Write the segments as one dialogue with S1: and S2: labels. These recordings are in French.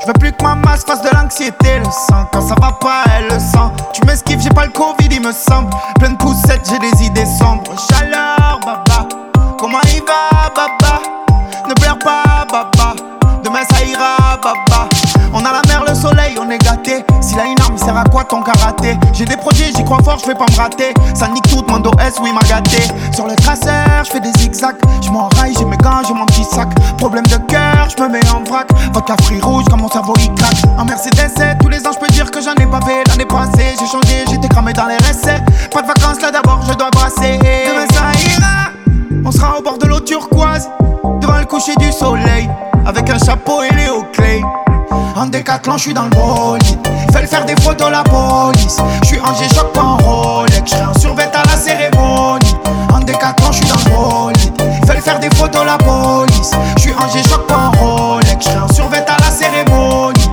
S1: Je veux plus que ma masse fasse de l'anxiété. Le sang, quand ça va pas, elle le sent. Tu m'esquives, j'ai pas le Covid, il me semble. Plein de poussettes, j'ai des idées sombres. Chaleur, baba. Comment il va, baba? Ne pleure pas, baba. Demain ça ira, baba. On a la mer, le soleil, on est gâté. S'il a une arme, il sert à quoi ton karaté? J'ai des projets, j'y crois fort, je vais pas me rater. Ça nique tout, mon dos S, oui, m'a gâté. Sur le traceur, je fais des zigzags. Je m'enraille, j'ai mes gants, j'ai mon petit sac. Problème de cœur, je me mets en vrac. Vodka fruits rouge, quand mon cerveau il craque. En Mercedes 7, tous les ans, je peux dire que j'en ai pas fait. L'année passée, j'ai changé, j'étais cramé dans les recettes. Pas de vacances là d'abord, je dois brasser. Demain ça ira, on sera au bord de l'eau turquoise. Devant le coucher du soleil, avec un chapeau et les hauts clés. En décathlon, j'suis dans le bolide. Fais le faire des photos la police. J'suis en G-Shock, pas en Rolex. J'serai en survêt à la cérémonie. En décathlon, j'suis dans le bolide. Fais le faire des photos la police. J'suis en G-Shock, pas en Rolex. J'serai en survêt à la cérémonie.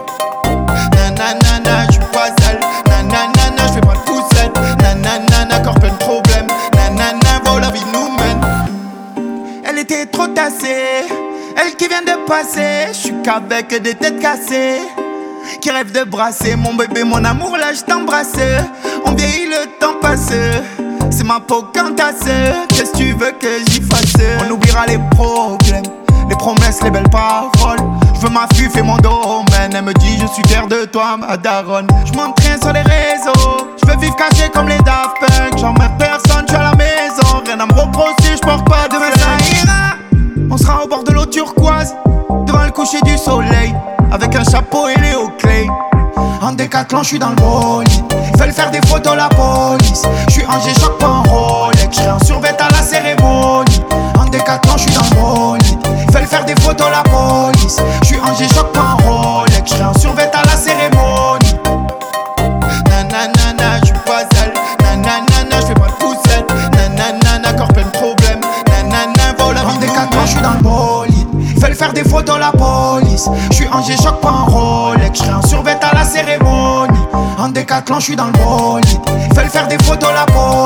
S1: Nanana, j'suis pas sale. Nanana, j'fais pas de poussette. Nanana, corps plein de problèmes. Nanana, wow, la vie nous mène. Elle était trop tassée. Elle qui vient de passer, je suis qu'avec des têtes cassées qui rêvent de brasser. Mon bébé, mon amour, là je t'embrasse. On vieillit, le temps passe. C'est ma peau cantasse. Qu'est-ce que tu veux que j'y fasse? On oubliera les problèmes, les promesses, les belles paroles. Je veux ma fuf et mon domaine. Elle me dit je suis fier de toi, ma daronne. Je m'entraîne sur les réseaux. Je veux vivre caché comme les Daft Punk. J'emmerde personne, je suis à la maison. Rien à me reprocher, je porte pas de demain ça ira. On sera au bord de l'eau turquoise, devant le coucher du soleil, avec un chapeau et les hauts clés. En décathlon, j'suis dans le bolide. Fais le faire des photos la police. J'suis en G-Shock, pas en Rolex. J'serai en survêt à la cérémonie. En décathlon, j'suis dans le bolide. Fais le faire des photos la police. J'suis en G-Shock, pas en Rolex. J'serai en survêt à la cérémonie. Nanana, j'suis pas sale. Nanana, j'fais pas de poussette. Nanana, corps plein de problèmes. Nanana, vol en décathlon, j'suis dans le bolide. Fais le faire des photos la police. J'suis en G-Shock, pas en Rolex. J'serai en survêt à la cérémonie. En décathlon, j'suis dans le bolide. Fais le faire des photos la police.